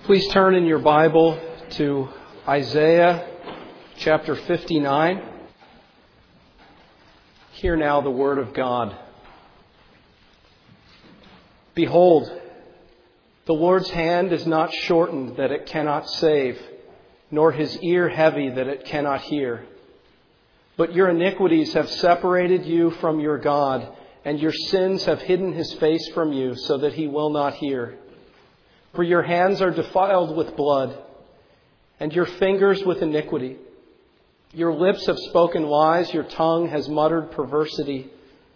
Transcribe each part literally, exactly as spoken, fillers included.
Please turn in your Bible to Isaiah chapter fifty-nine. Hear now the word of God. Behold, the Lord's hand is not shortened that it cannot save, nor his ear heavy that it cannot hear. But your iniquities have separated you from your God, and your sins have hidden his face from you, so that he will not hear. For your hands are defiled with blood, and your fingers with iniquity. Your lips have spoken lies, your tongue has muttered perversity.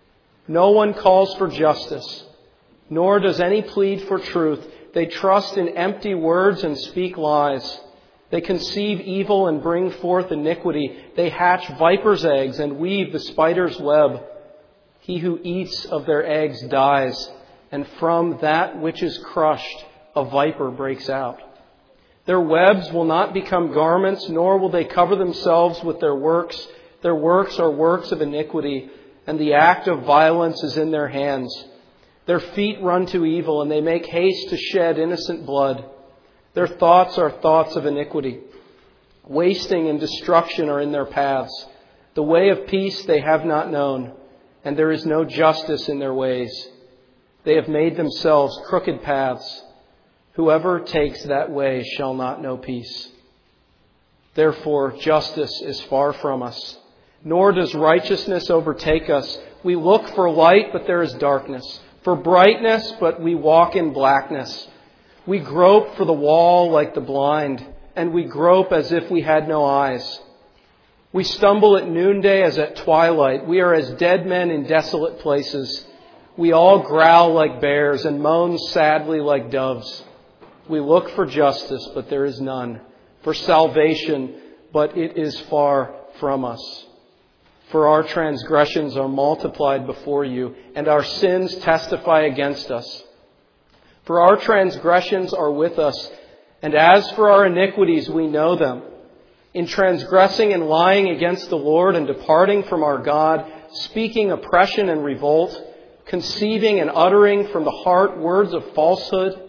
No one calls for justice, nor does any plead for truth. They trust in empty words and speak lies. They conceive evil and bring forth iniquity. They hatch viper's eggs and weave the spider's web. He who eats of their eggs dies, and from that which is crushed, a viper breaks out. Their webs will not become garments, nor will they cover themselves with their works. Their works are works of iniquity, and the act of violence is in their hands. Their feet run to evil, and they make haste to shed innocent blood. Their thoughts are thoughts of iniquity. Wasting and destruction are in their paths. The way of peace they have not known, and there is no justice in their ways. They have made themselves crooked paths. Whoever takes that way shall not know peace. Therefore, justice is far from us, nor does righteousness overtake us. We look for light, but there is darkness. For brightness, but we walk in blackness. We grope for the wall like the blind, and we grope as if we had no eyes. We stumble at noonday as at twilight. We are as dead men in desolate places. We all growl like bears and moan sadly like doves. We look for justice, but there is none. For salvation, but it is far from us. For our transgressions are multiplied before you, and our sins testify against us. For our transgressions are with us, and as for our iniquities, we know them. In transgressing and lying against the Lord and departing from our God, speaking oppression and revolt, conceiving and uttering from the heart words of falsehood,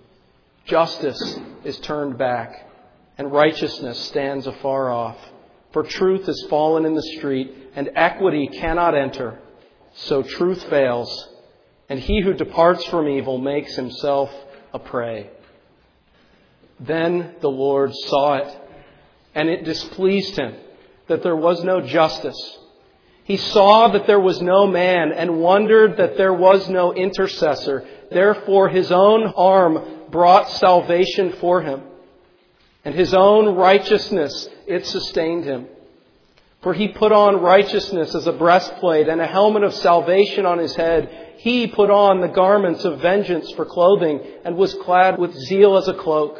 justice is turned back, and righteousness stands afar off. For truth is fallen in the street, and equity cannot enter. So truth fails, and he who departs from evil makes himself a prey. Then the Lord saw it, and it displeased him that there was no justice. He saw that there was no man, and wondered that there was no intercessor. Therefore his own arm brought salvation for him, and his own righteousness, it sustained him. For he put on righteousness as a breastplate and a helmet of salvation on his head. He put on the garments of vengeance for clothing and was clad with zeal as a cloak.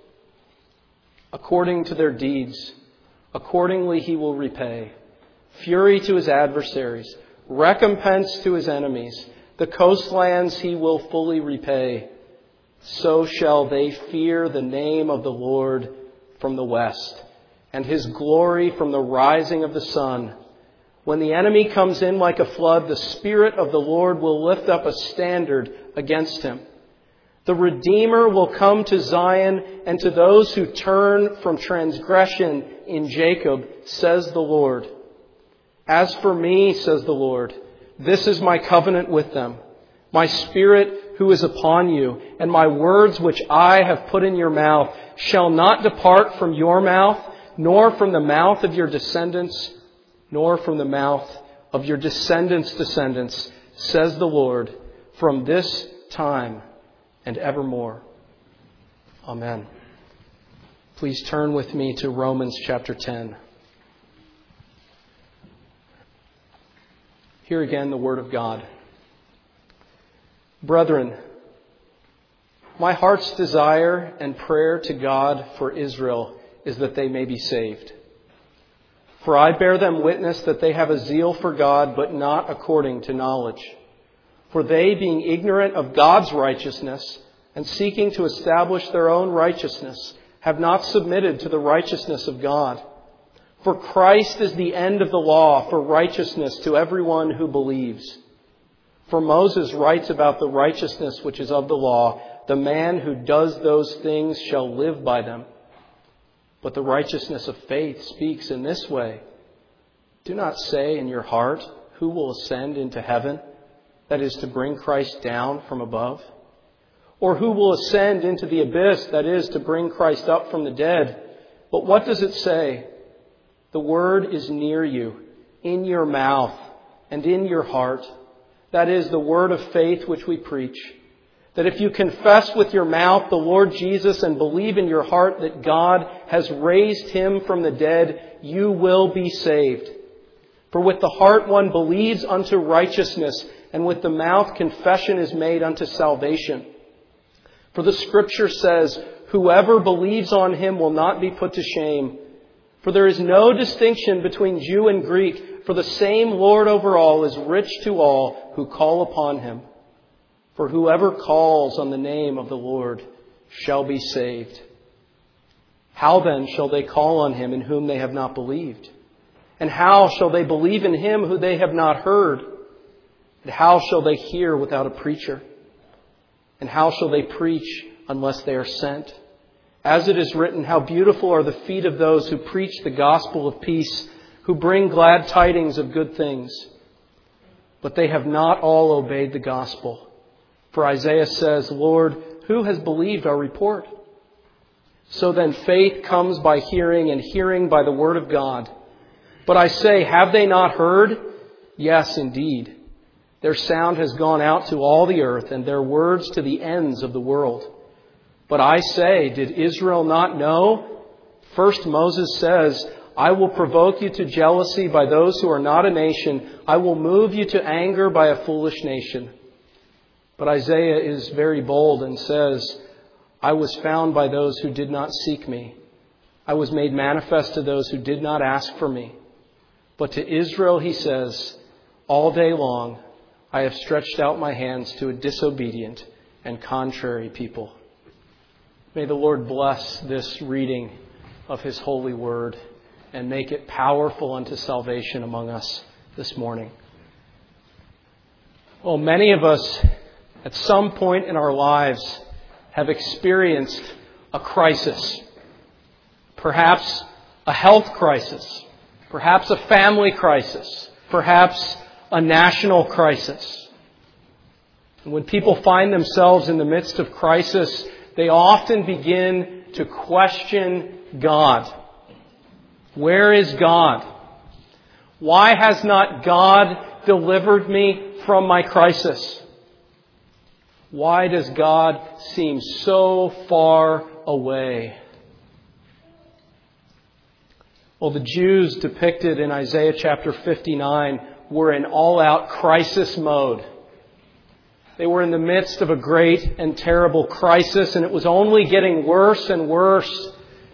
According to their deeds, accordingly he will repay. Fury to his adversaries, recompense to his enemies. The coastlands he will fully repay. So shall they fear the name of the Lord from the west, and his glory from the rising of the sun. When the enemy comes in like a flood, the Spirit of the Lord will lift up a standard against him. The Redeemer will come to Zion, and to those who turn from transgression in Jacob, says the Lord. As for me, says the Lord, this is my covenant with them. My Spirit who is upon you, and my words which I have put in your mouth shall not depart from your mouth, nor from the mouth of your descendants, nor from the mouth of your descendants' descendants, says the Lord, from this time and evermore. Amen. Please turn with me to Romans chapter ten. Hear again the word of God. Brethren, my heart's desire and prayer to God for Israel is that they may be saved. For I bear them witness that they have a zeal for God, but not according to knowledge. For they, being ignorant of God's righteousness and seeking to establish their own righteousness, have not submitted to the righteousness of God. For Christ is the end of the law for righteousness to everyone who believes. For Moses writes about the righteousness which is of the law, The man who does those things shall live by them. But the righteousness of faith speaks in this way. Do not say in your heart, who will ascend into heaven? That is to bring Christ down from above. Or who will ascend into the abyss? That is to bring Christ up from the dead. But what does it say? The word is near you, in your mouth and in your heart. That is the word of faith which we preach. That if you confess with your mouth the Lord Jesus and believe in your heart that God has raised him from the dead, you will be saved. For with the heart one believes unto righteousness, and with the mouth confession is made unto salvation. For the Scripture says, whoever believes on him will not be put to shame. For there is no distinction between Jew and Greek, for the same Lord over all is rich to all who call upon him. For whoever calls on the name of the Lord shall be saved. How then shall they call on him in whom they have not believed? And how shall they believe in him who they have not heard? And how shall they hear without a preacher? And how shall they preach unless they are sent? As it is written, how beautiful are the feet of those who preach the gospel of peace, who bring glad tidings of good things. But they have not all obeyed the gospel. For Isaiah says, Lord, who has believed our report? So then faith comes by hearing, and hearing by the word of God. But I say, have they not heard? Yes, indeed. Their sound has gone out to all the earth, and their words to the ends of the world. But I say, did Israel not know? First Moses says, I will provoke you to jealousy by those who are not a nation. I will move you to anger by a foolish nation. But Isaiah is very bold and says, I was found by those who did not seek me. I was made manifest to those who did not ask for me. But to Israel he says, all day long I have stretched out my hands to a disobedient and contrary people. May the Lord bless this reading of his holy word and make it powerful unto salvation among us this morning. Well, many of us at some point in our lives have experienced a crisis. Perhaps a health crisis. Perhaps a family crisis. Perhaps a national crisis. And when people find themselves in the midst of crisis, they often begin to question God. Where is God? Why has not God delivered me from my crisis? Why does God seem so far away? Well, the Jews depicted in Isaiah chapter fifty-nine were in all-out crisis mode. They were in the midst of a great and terrible crisis, and it was only getting worse and worse.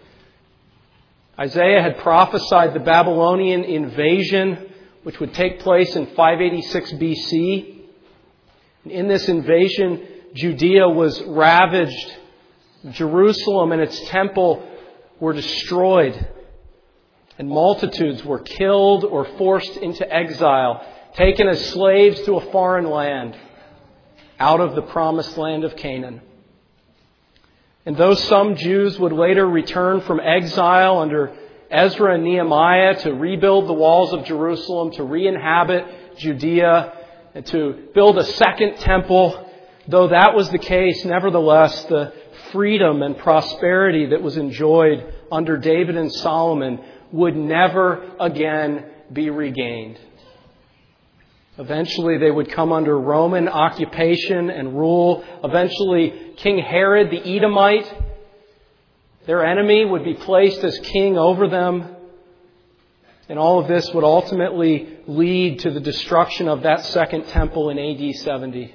Isaiah had prophesied the Babylonian invasion, which would take place in five eighty-six B C. In this invasion, Judea was ravaged. Jerusalem and its temple were destroyed. And multitudes were killed or forced into exile, taken as slaves to a foreign land, out of the promised land of Canaan. And though some Jews would later return from exile under Ezra and Nehemiah to rebuild the walls of Jerusalem, to re-inhabit Judea, and to build a second temple, though that was the case, nevertheless, the freedom and prosperity that was enjoyed under David and Solomon would never again be regained. Eventually they would come under Roman occupation and rule. Eventually King Herod the Edomite, their enemy, would be placed as king over them. And all of this would ultimately lead to the destruction of that second temple in A D seventy.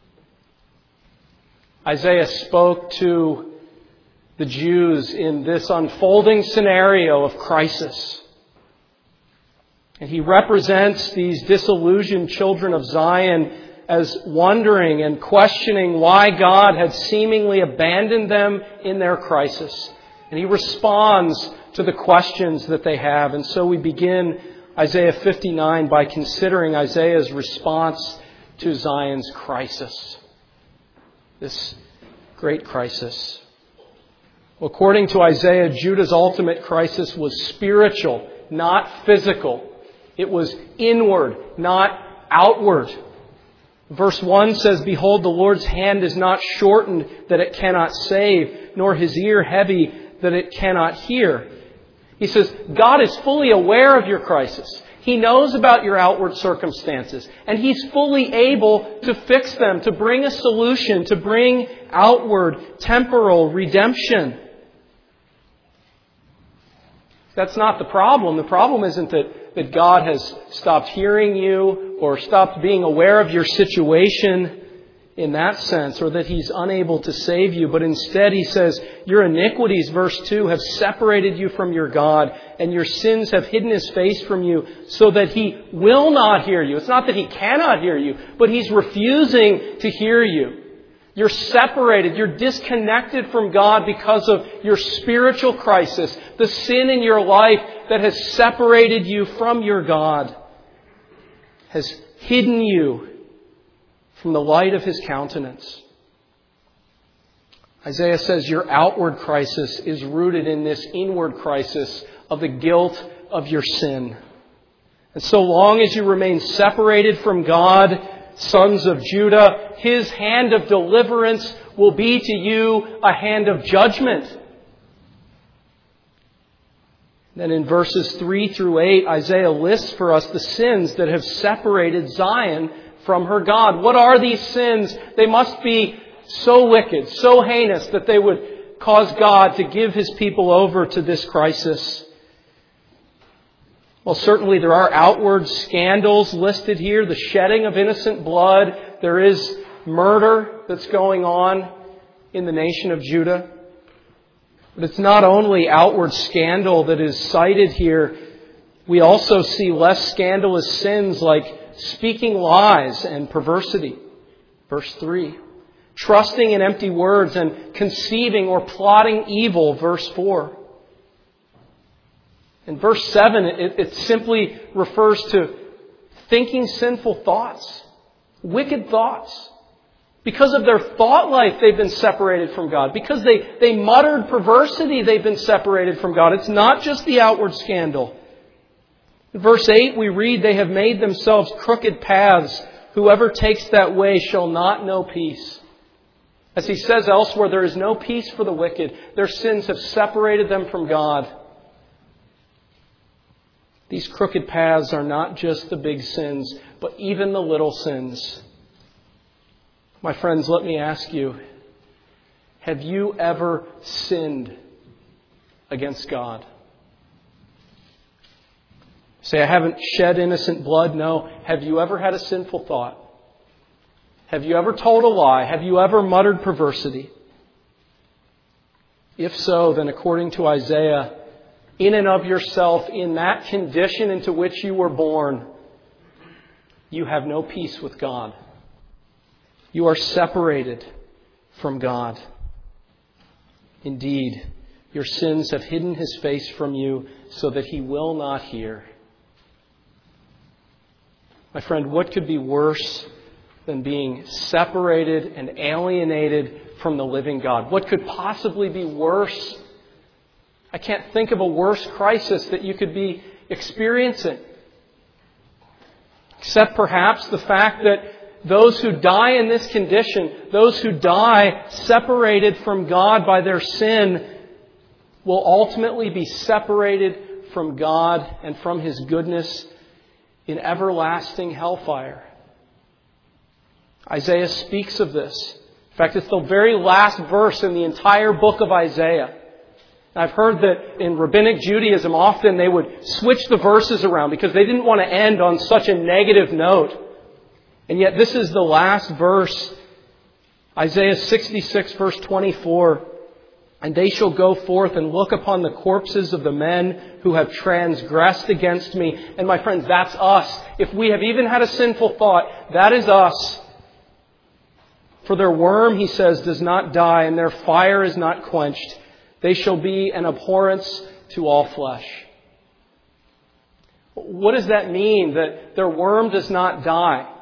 Isaiah spoke to the Jews in this unfolding scenario of crisis. And he represents these disillusioned children of Zion as wondering and questioning why God had seemingly abandoned them in their crisis. And he responds to the questions that they have. And so we begin Isaiah fifty-nine by considering Isaiah's response to Zion's crisis. This great crisis. According to Isaiah, Judah's ultimate crisis was spiritual, not physical. It was inward, not outward. Verse one says, "Behold, the Lord's hand is not shortened that it cannot save, nor his ear heavy that it cannot hear." He says, God is fully aware of your crisis. He knows about your outward circumstances, and He's fully able to fix them, to bring a solution, to bring outward temporal redemption. That's not the problem. The problem isn't that, that God has stopped hearing you or stopped being aware of your situation in that sense, or that He's unable to save you. But instead He says, your iniquities, verse two, have separated you from your God, and your sins have hidden His face from you so that He will not hear you. It's not that He cannot hear you, but He's refusing to hear you. You're separated. You're disconnected from God because of your spiritual crisis, the sin in your life that has separated you from your God, has hidden you from the light of His countenance. Isaiah says your outward crisis is rooted in this inward crisis of the guilt of your sin. And so long as you remain separated from God, sons of Judah, His hand of deliverance will be to you a hand of judgment. Then in verses three through eight, Isaiah lists for us the sins that have separated Zion from her God. What are these sins? They must be so wicked, so heinous, that they would cause God to give His people over to this crisis. Well, certainly there are outward scandals listed here, the shedding of innocent blood. There is murder that's going on in the nation of Judah. But it's not only outward scandal that is cited here. We also see less scandalous sins like speaking lies and perversity. Verse three. Trusting in empty words and conceiving or plotting evil. Verse four. In verse seven, it, it simply refers to thinking sinful thoughts, wicked thoughts. Because of their thought life, they've been separated from God. Because they, they muttered perversity, they've been separated from God. It's not just the outward scandal. In verse eight, we read, they have made themselves crooked paths. Whoever takes that way shall not know peace. As he says elsewhere, there is no peace for the wicked. Their sins have separated them from God. These crooked paths are not just the big sins, but even the little sins. My friends, let me ask you, have you ever sinned against God? Say, I haven't shed innocent blood. No. Have you ever had a sinful thought? Have you ever told a lie? Have you ever muttered perversity? If so, then according to Isaiah, in and of yourself, in that condition into which you were born, you have no peace with God. You are separated from God. Indeed, your sins have hidden His face from you so that He will not hear. My friend, what could be worse than being separated and alienated from the living God? What could possibly be worse? I can't think of a worse crisis that you could be experiencing. Except perhaps the fact that those who die in this condition, those who die separated from God by their sin, will ultimately be separated from God and from His goodness in everlasting hellfire. Isaiah speaks of this. In fact, it's the very last verse in the entire book of Isaiah. I've heard that in Rabbinic Judaism, often they would switch the verses around because they didn't want to end on such a negative note. And yet this is the last verse, Isaiah sixty-six, verse twenty-four. And they shall go forth and look upon the corpses of the men who have transgressed against me. And my friends, that's us. If we have even had a sinful thought, that is us. For their worm, he says, does not die, and their fire is not quenched. They shall be an abhorrence to all flesh. What does that mean, that their worm does not die?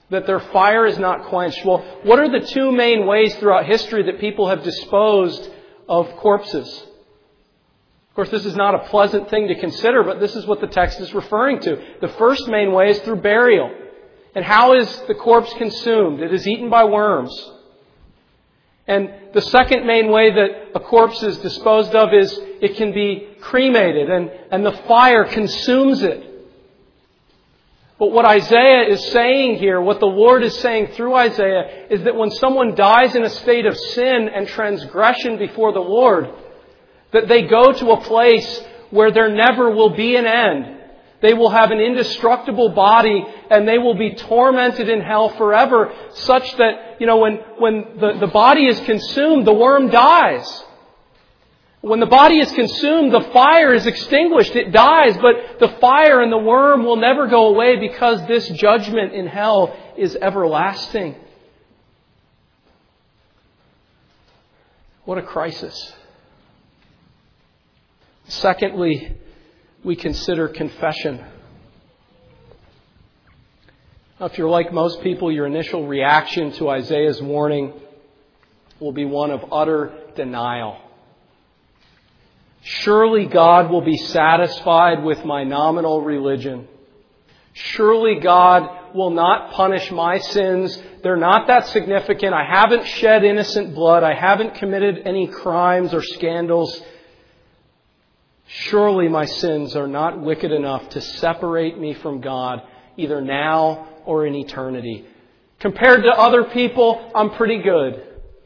that their fire is not quenched. Well, what are the two main ways throughout history that people have disposed of corpses? Of course, this is not a pleasant thing to consider, but this is what the text is referring to. The first main way is through burial. And how is the corpse consumed? It is eaten by worms. And the second main way that a corpse is disposed of is it can be cremated, and, and the fire consumes it. But what Isaiah is saying here, what the Lord is saying through Isaiah, is that when someone dies in a state of sin and transgression before the Lord, that they go to a place where there never will be an end. They will have an indestructible body, and they will be tormented in hell forever, such that, you know, when, when the, the body is consumed, the worm dies. When the body is consumed, the fire is extinguished. It dies, but the fire and the worm will never go away because this judgment in hell is everlasting. What a crisis. Secondly, we consider confession. Now, if you're like most people, your initial reaction to Isaiah's warning will be one of utter denial. Surely God will be satisfied with my nominal religion. Surely God will not punish my sins. They're not that significant. I haven't shed innocent blood. I haven't committed any crimes or scandals. Surely my sins are not wicked enough to separate me from God, either now or in eternity. Compared to other people, I'm pretty good.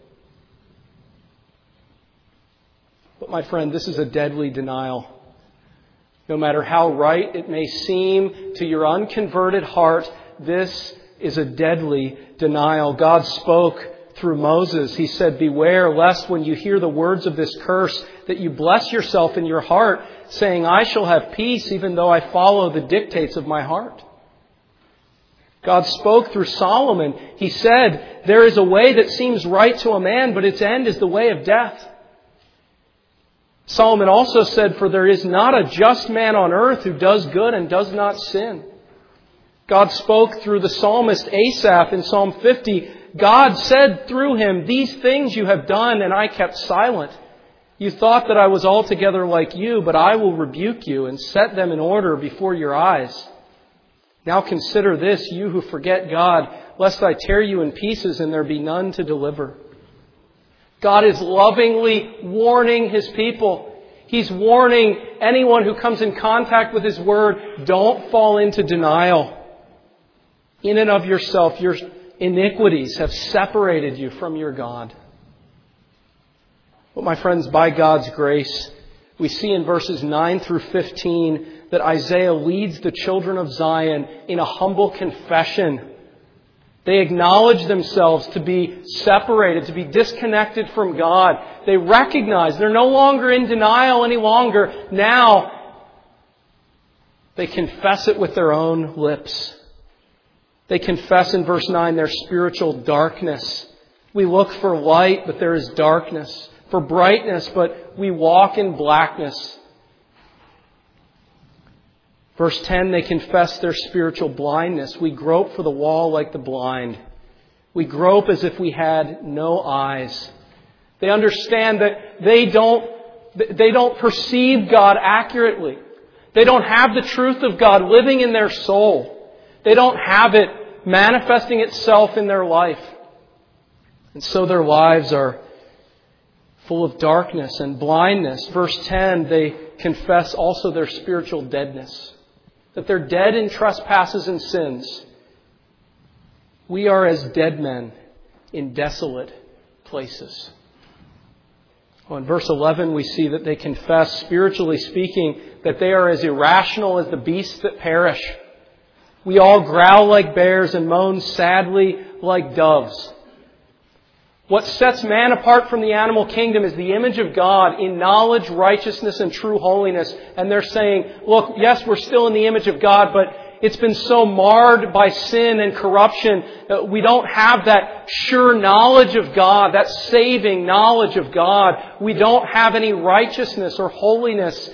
But my friend, this is a deadly denial. No matter how right it may seem to your unconverted heart, this is a deadly denial. God spoke through Moses. He said, "Beware lest when you hear the words of this curse that you bless yourself in your heart, saying, 'I shall have peace even though I follow the dictates of my heart.'" God spoke through Solomon. He said, "There is a way that seems right to a man, but its end is the way of death." Solomon also said, "For there is not a just man on earth who does good and does not sin." God spoke through the psalmist Asaph in Psalm fifty. God said through him, "These things you have done, and I kept silent. You thought that I was altogether like you, but I will rebuke you and set them in order before your eyes. Now consider this, you who forget God, lest I tear you in pieces and there be none to deliver." God is lovingly warning His people. He's warning anyone who comes in contact with His Word, don't fall into denial. In and of yourself, your iniquities have separated you from your God. But my friends, by God's grace, we see in verses nine through fifteen that Isaiah leads the children of Zion in a humble confession. They acknowledge themselves to be separated, to be disconnected from God. They recognize they're no longer in denial any longer. Now, they confess it with their own lips. They confess in verse nine their spiritual darkness. We look for light, but there is darkness. For brightness, but we walk in blackness. Verse ten, they confess their spiritual blindness. We grope for the wall like the blind. We grope as if we had no eyes. They understand that they don't, they don't perceive God accurately. They don't have the truth of God living in their soul. They don't have it manifesting itself in their life. And so their lives are full of darkness and blindness. Verse ten, they confess also their spiritual deadness. That they're dead in trespasses and sins. We are as dead men in desolate places. Well, in verse eleven, we see that they confess, spiritually speaking, that they are as irrational as the beasts that perish. We all growl like bears and moan sadly like doves. What sets man apart from the animal kingdom is the image of God in knowledge, righteousness, and true holiness. And they're saying, look, yes, we're still in the image of God, but it's been so marred by sin and corruption that we don't have that sure knowledge of God, that saving knowledge of God. We don't have any righteousness or holiness.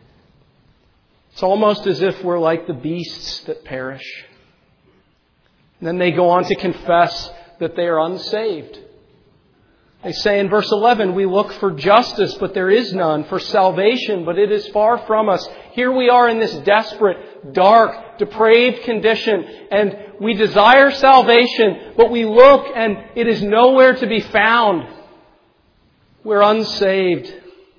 It's almost as if we're like the beasts that perish. And then they go on to confess that they are unsaved. They say in verse eleven, we look for justice, but there is none, for salvation, but it is far from us. Here we are in this desperate, dark, depraved condition, and we desire salvation, but we look and it is nowhere to be found. We're unsaved.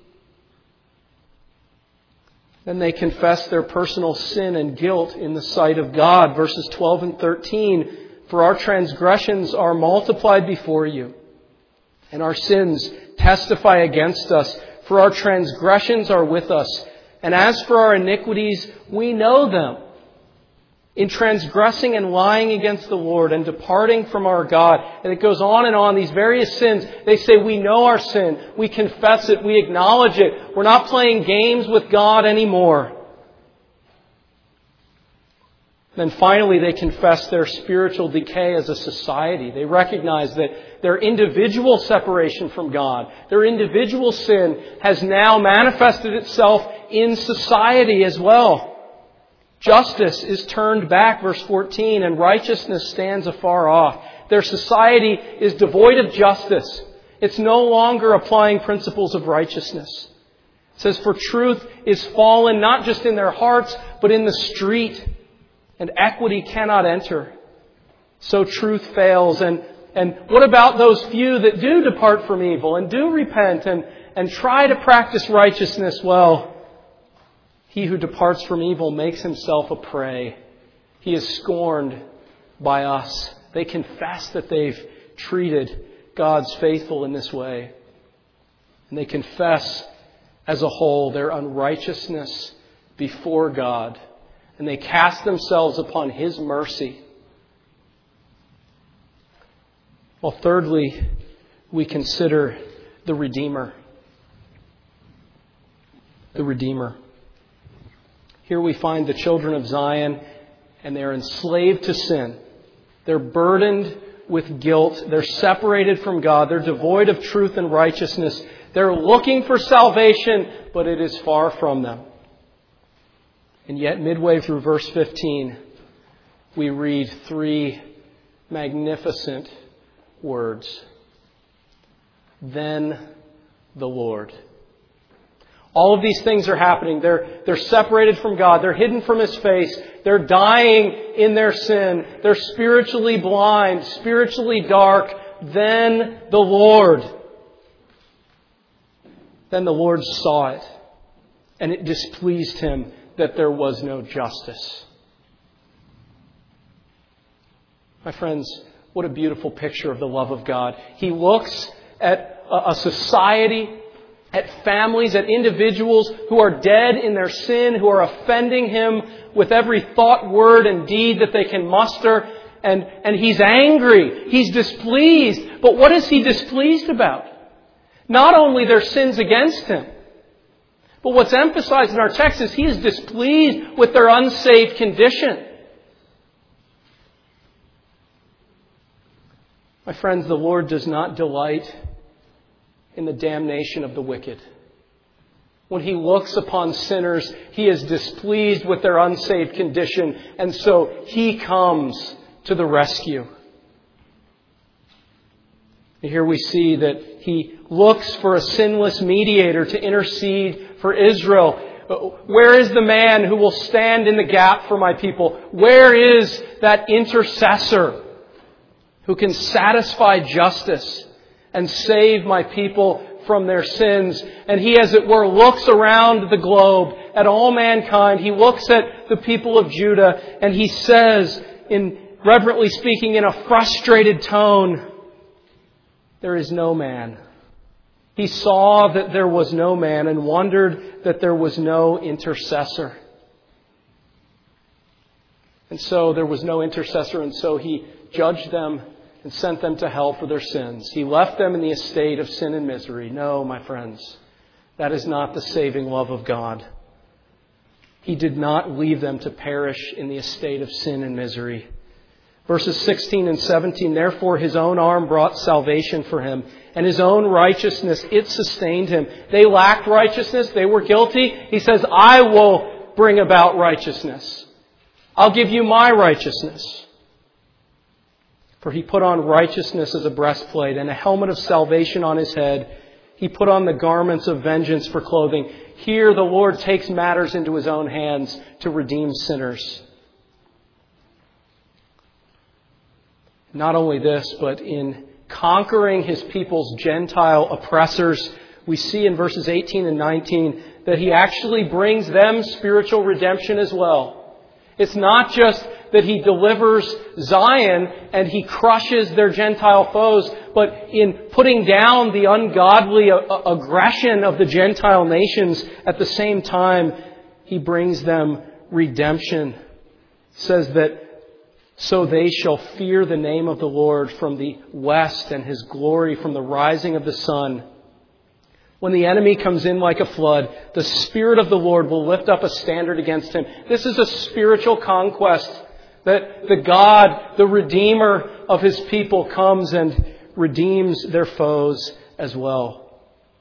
Then they confess their personal sin and guilt in the sight of God. Verses twelve and thirteen, for our transgressions are multiplied before you, and our sins testify against us. For our transgressions are with us, and as for our iniquities, we know them. In transgressing and lying against the Lord and departing from our God. And it goes on and on, these various sins. They say we know our sin, we confess it, we acknowledge it. We're not playing games with God anymore. Then finally they confess their spiritual decay as a society. They recognize that their individual separation from God, their individual sin has now manifested itself in society as well. Justice is turned back, verse fourteen, and righteousness stands afar off. Their society is devoid of justice. It's no longer applying principles of righteousness. It says, for truth is fallen not just in their hearts, but in the street, and equity cannot enter. So truth fails. And, and what about those few that do depart from evil and do repent and, and try to practice righteousness? Well, he who departs from evil makes himself a prey. He is scorned by us. They confess that they've treated God's faithful in this way. And they confess as a whole their unrighteousness before God. And they cast themselves upon His mercy. Well, thirdly, we consider the Redeemer. The Redeemer. Here we find the children of Zion, and they're enslaved to sin. They're burdened with guilt. They're separated from God. They're devoid of truth and righteousness. They're looking for salvation, but it is far from them. And yet, midway through verse fifteen, we read three magnificent words. Then the Lord. All of these things are happening. They're, they're separated from God. They're hidden from His face. They're dying in their sin. They're spiritually blind, spiritually dark. Then the Lord. Then the Lord saw it, and it displeased Him that there was no justice. My friends, what a beautiful picture of the love of God. He looks at a society, at families, at individuals who are dead in their sin, who are offending Him with every thought, word, and deed that they can muster. And, and He's angry. He's displeased. But what is He displeased about? Not only their sins against Him, but what's emphasized in our text is He is displeased with their unsaved condition. My friends, the Lord does not delight in the damnation of the wicked. When He looks upon sinners, He is displeased with their unsaved condition, and so He comes to the rescue. And here we see that He looks for a sinless mediator to intercede for Israel. Where is the man who will stand in the gap for my people? Where is that intercessor who can satisfy justice and save my people from their sins? And He, as it were, looks around the globe at all mankind. He looks at the people of Judah, and He says, in reverently speaking, in a frustrated tone, there is no man. He saw that there was no man and wondered that there was no intercessor. And so there was no intercessor, and so He judged them and sent them to hell for their sins. He left them in the estate of sin and misery. No, my friends, that is not the saving love of God. He did not leave them to perish in the estate of sin and misery. Verses sixteen and seventeen, therefore His own arm brought salvation for Him, and His own righteousness, it sustained Him. They lacked righteousness. They were guilty. He says, I will bring about righteousness. I'll give you my righteousness. For he put on righteousness as a breastplate and a helmet of salvation on his head. He put on the garments of vengeance for clothing. Here the Lord takes matters into his own hands to redeem sinners. Not only this, but in conquering his people's Gentile oppressors, we see in verses eighteen and nineteen that he actually brings them spiritual redemption as well. It's not just that he delivers Zion and he crushes their Gentile foes, but in putting down the ungodly aggression of the Gentile nations, at the same time, he brings them redemption. It says that, so they shall fear the name of the Lord from the west and his glory from the rising of the sun. When the enemy comes in like a flood, the Spirit of the Lord will lift up a standard against him. This is a spiritual conquest that the God, the Redeemer of his people, comes and redeems their foes as well.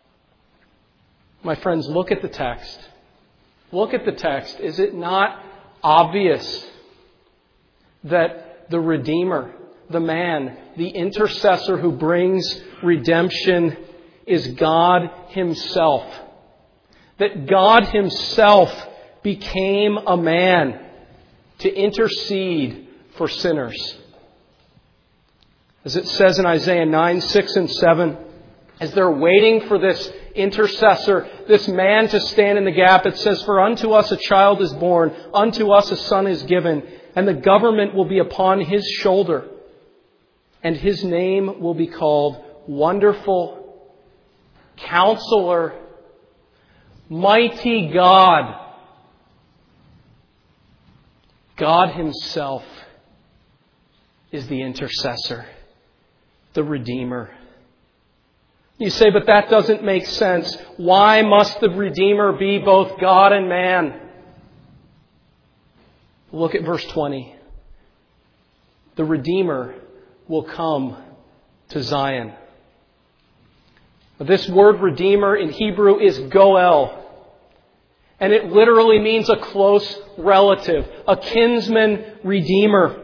My friends, look at the text. Look at the text. Is it not obvious that the Redeemer, the man, the intercessor who brings redemption is God himself? That God himself became a man to intercede for sinners. As it says in Isaiah nine, six and seven, as they're waiting for this intercessor, this man to stand in the gap, it says, "For unto us a child is born, unto us a son is given, and the government will be upon his shoulder, and his name will be called Wonderful, Counselor, Mighty God." God himself is the intercessor, the Redeemer. You say, but that doesn't make sense. Why must the Redeemer be both God and man? Look at verse twenty. The Redeemer will come to Zion. This word Redeemer in Hebrew is Goel. And it literally means a close relative, a kinsman redeemer.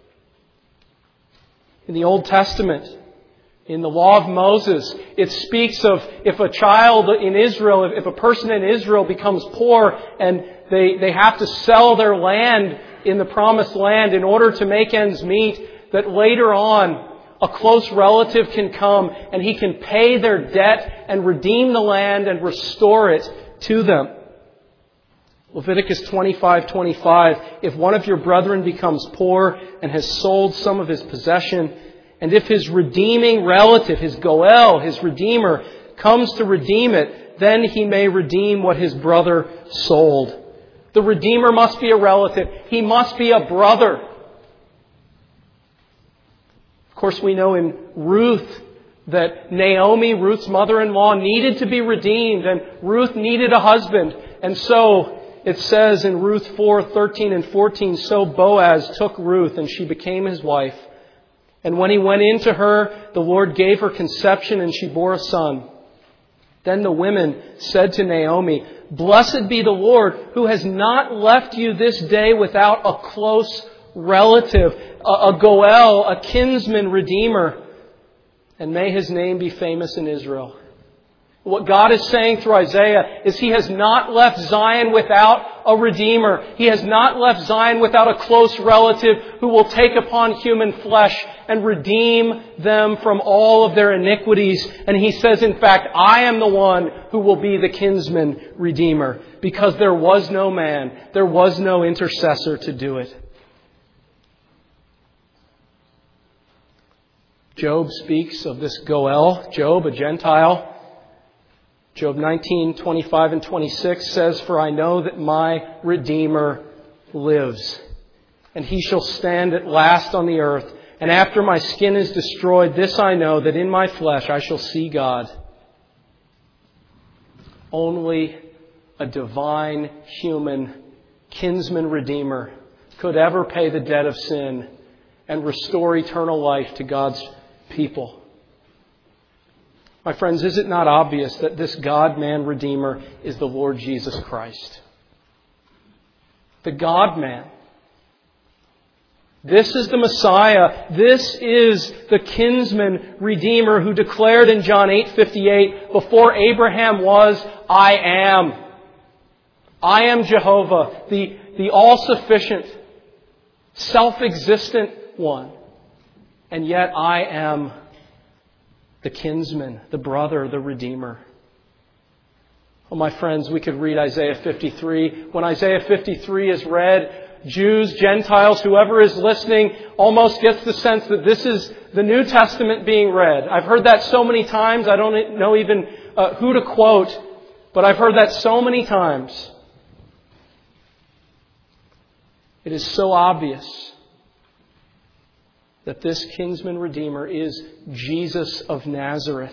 In the Old Testament, in the law of Moses, it speaks of if a child in Israel, if a person in Israel becomes poor and they, they have to sell their land in the promised land in order to make ends meet, that later on a close relative can come and he can pay their debt and redeem the land and restore it to them. Leviticus twenty-five twenty-five, if one of your brethren becomes poor and has sold some of his possession, and if his redeeming relative, his Goel, his Redeemer, comes to redeem it, then he may redeem what his brother sold. The Redeemer must be a relative. He must be a brother. Of course, we know in Ruth that Naomi, Ruth's mother-in-law, needed to be redeemed, and Ruth needed a husband. And so it says in Ruth four thirteen and fourteen, so Boaz took Ruth, and she became his wife. And when he went in to her, the Lord gave her conception, and she bore a son. Then the women said to Naomi, "Blessed be the Lord, who has not left you this day without a close relative, a, a Goel, a kinsman redeemer. And may his name be famous in Israel." What God is saying through Isaiah is He has not left Zion without a Redeemer. He has not left Zion without a close relative who will take upon human flesh and redeem them from all of their iniquities. And He says, in fact, I am the one who will be the kinsman redeemer, because there was no man, there was no intercessor to do it. Job speaks of this Goel, Job, a Gentile. Job nineteen, twenty-five and twenty-six says, "For I know that my Redeemer lives, and He shall stand at last on the earth. And after my skin is destroyed, this I know, that in my flesh I shall see God." Only a divine, human, kinsman Redeemer could ever pay the debt of sin and restore eternal life to God's people. My friends, is it not obvious that this God-man Redeemer is the Lord Jesus Christ? The God-man. This is the Messiah. This is the kinsman redeemer who declared in John eight fifty-eight, before Abraham was, I am. I am Jehovah, the, the all-sufficient, self-existent one. And yet I am the kinsman, the brother, the redeemer. Oh, my friends, we could read Isaiah fifty-three. When Isaiah fifty-three is read, Jews, Gentiles, whoever is listening almost gets the sense that this is the New Testament being read. I've heard that so many times, I don't know even uh, who to quote, but I've heard that so many times. It is so obvious that this kinsman redeemer is Jesus of Nazareth.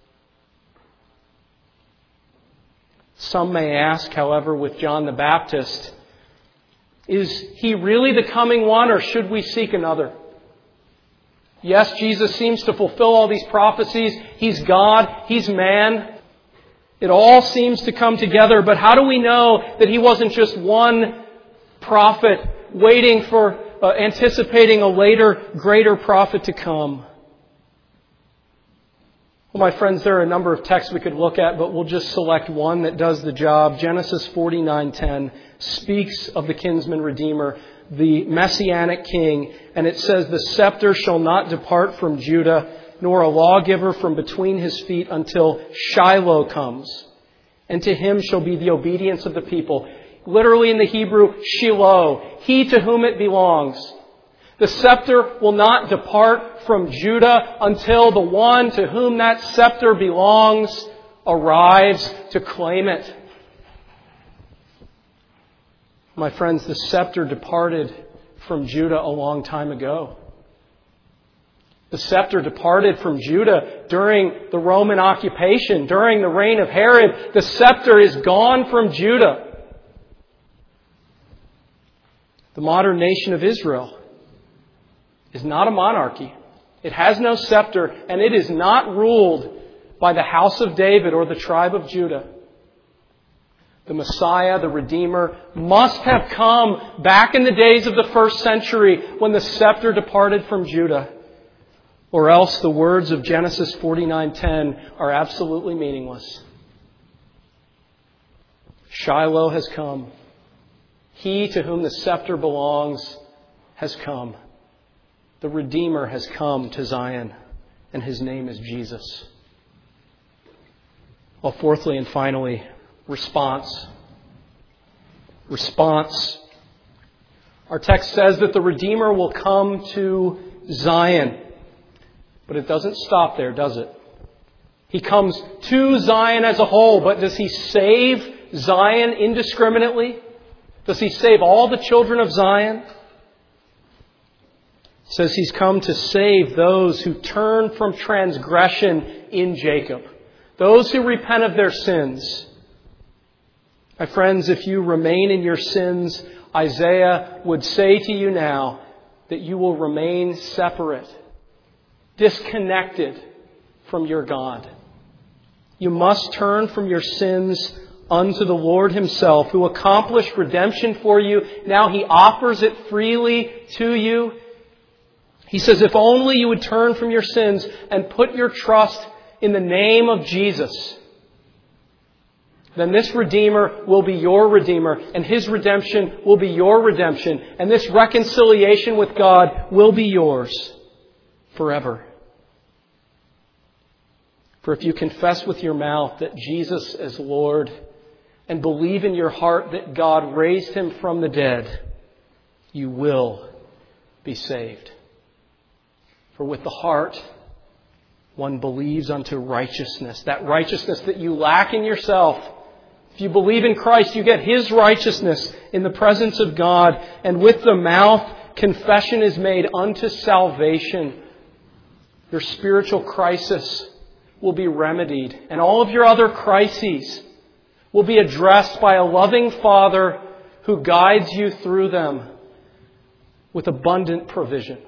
Some may ask, however, with John the Baptist, is he really the coming one, or should we seek another? Yes, Jesus seems to fulfill all these prophecies. He's God. He's man. It all seems to come together. But how do we know that he wasn't just one prophet waiting for, uh, anticipating a later, greater prophet to come? Well, my friends, there are a number of texts we could look at, but we'll just select one that does the job. Genesis forty-nine ten speaks of the kinsman redeemer, the messianic king, and it says, the scepter shall not depart from Judah, nor a lawgiver from between his feet until Shiloh comes. And to him shall be the obedience of the people. Literally in the Hebrew, Shiloh, he to whom it belongs. The scepter will not depart from Judah until the one to whom that scepter belongs arrives to claim it. My friends, the scepter departed from Judah a long time ago. The scepter departed from Judah during the Roman occupation, during the reign of Herod. The scepter is gone from Judah. The modern nation of Israel is not a monarchy. It has no scepter, and it is not ruled by the house of David or the tribe of Judah. The Messiah, the Redeemer, must have come back in the days of the first century when the scepter departed from Judah. Or else the words of Genesis forty-nine ten are absolutely meaningless. Shiloh has come. He to whom the scepter belongs has come. The Redeemer has come to Zion, and his name is Jesus. Well, fourthly and finally, response. Response. Our text says that the Redeemer will come to Zion. But it doesn't stop there, does it? He comes to Zion as a whole, but does he save Zion indiscriminately? Does he save all the children of Zion? It says he's come to save those who turn from transgression in Jacob. Those who repent of their sins. My friends, if you remain in your sins, Isaiah would say to you now that you will remain separate, disconnected from your God. You must turn from your sins unto the Lord himself, who accomplished redemption for you. Now he offers it freely to you. He says, if only you would turn from your sins and put your trust in the name of Jesus, then this Redeemer will be your Redeemer, and his redemption will be your redemption, and this reconciliation with God will be yours forever. For if you confess with your mouth that Jesus is Lord and believe in your heart that God raised him from the dead, you will be saved. For with the heart one believes unto righteousness, that righteousness that you lack in yourself. If you believe in Christ, you get his righteousness in the presence of God. And with the mouth, confession is made unto salvation. Your spiritual crisis will be remedied, and all of your other crises will be addressed by a loving Father who guides you through them with abundant provision.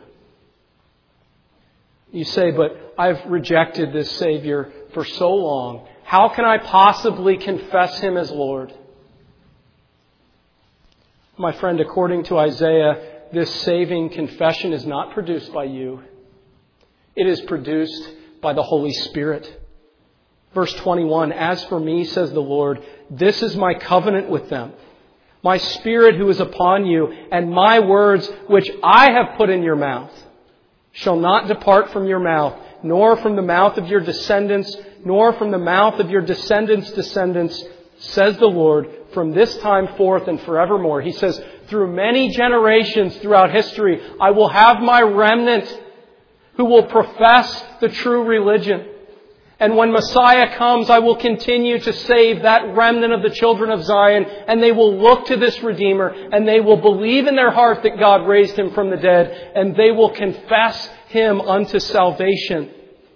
You say, but I've rejected this Savior for so long. How can I possibly confess him as Lord? My friend, according to Isaiah, this saving confession is not produced by you. It is produced by the Holy Spirit. Verse twenty-one, as for me, says the Lord, this is my covenant with them. My Spirit who is upon you, and my words which I have put in your mouth, shall not depart from your mouth, nor from the mouth of your descendants, nor from the mouth of your descendants' descendants, says the Lord, from this time forth and forevermore. He says, through many generations throughout history, I will have my remnant who will profess the true religion. And when Messiah comes, I will continue to save that remnant of the children of Zion, and they will look to this Redeemer, and they will believe in their heart that God raised Him from the dead, and they will confess Him unto salvation.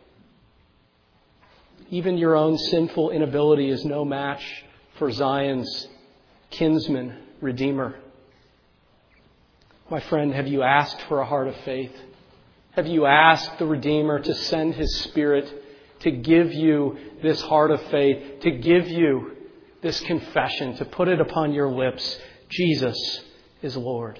Even your own sinful inability is no match for Zion's kinsman, Redeemer. My friend, have you asked for a heart of faith? Have you asked the Redeemer to send His Spirit to give you this heart of faith, to give you this confession, to put it upon your lips? Jesus is Lord.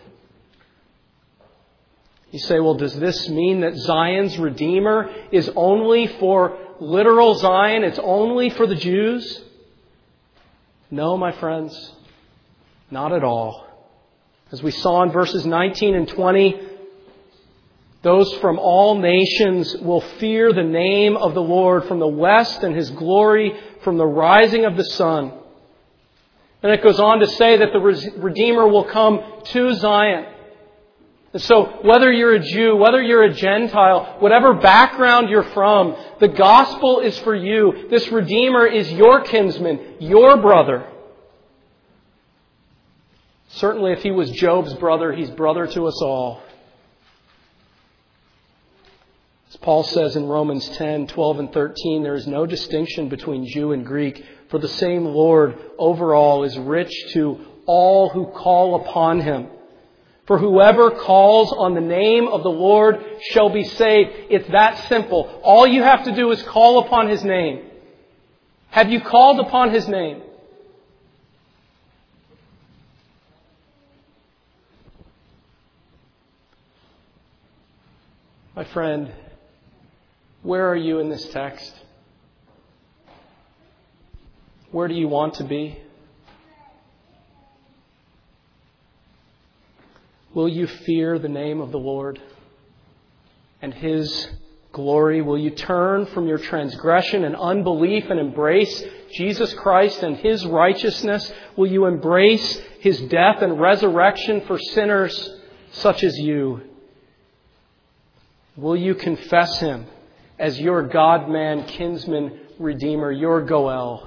You say, well, does this mean that Zion's Redeemer is only for literal Zion? It's only for the Jews? No, my friends, not at all. As we saw in verses nineteen and twenty, those from all nations will fear the name of the Lord from the west, and His glory from the rising of the sun. And it goes on to say that the Redeemer will come to Zion. And so whether you're a Jew, whether you're a Gentile, whatever background you're from, the gospel is for you. This Redeemer is your kinsman, your brother. Certainly if He was Job's brother, He's brother to us all. As Paul says in Romans ten, twelve and thirteen, there is no distinction between Jew and Greek, for the same Lord over all is rich to all who call upon Him. For whoever calls on the name of the Lord shall be saved. It's that simple. All you have to do is call upon His name. Have you called upon His name? My friend, where are you in this text? Where do you want to be? Will you fear the name of the Lord and His glory? Will you turn from your transgression and unbelief and embrace Jesus Christ and His righteousness? Will you embrace His death and resurrection for sinners such as you? Will you confess Him as your God-man, kinsman, Redeemer, your Goel?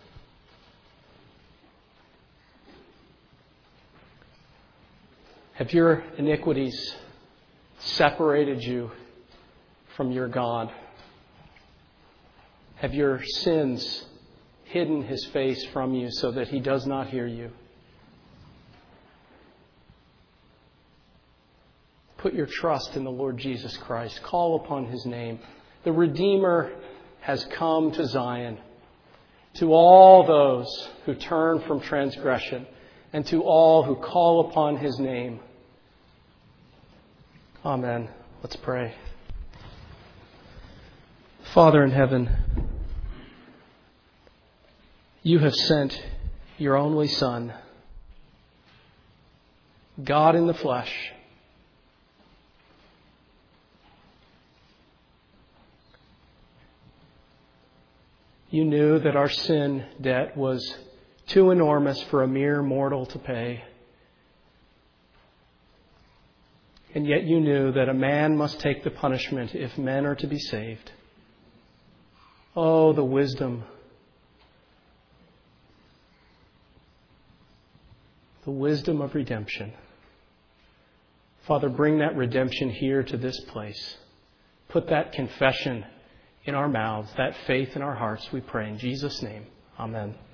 Have your iniquities separated you from your God? Have your sins hidden His face from you so that He does not hear you? Put your trust in the Lord Jesus Christ. Call upon His name. The Redeemer has come to Zion, to all those who turn from transgression, and to all who call upon His name. Amen. Let's pray. Father in heaven, You have sent Your only Son, God in the flesh, You knew that our sin debt was too enormous for a mere mortal to pay. And yet You knew that a man must take the punishment if men are to be saved. Oh, the wisdom. The wisdom of redemption. Father, bring that redemption here to this place. Put that confession in our mouths, that faith in our hearts, we pray in Jesus' name. Amen.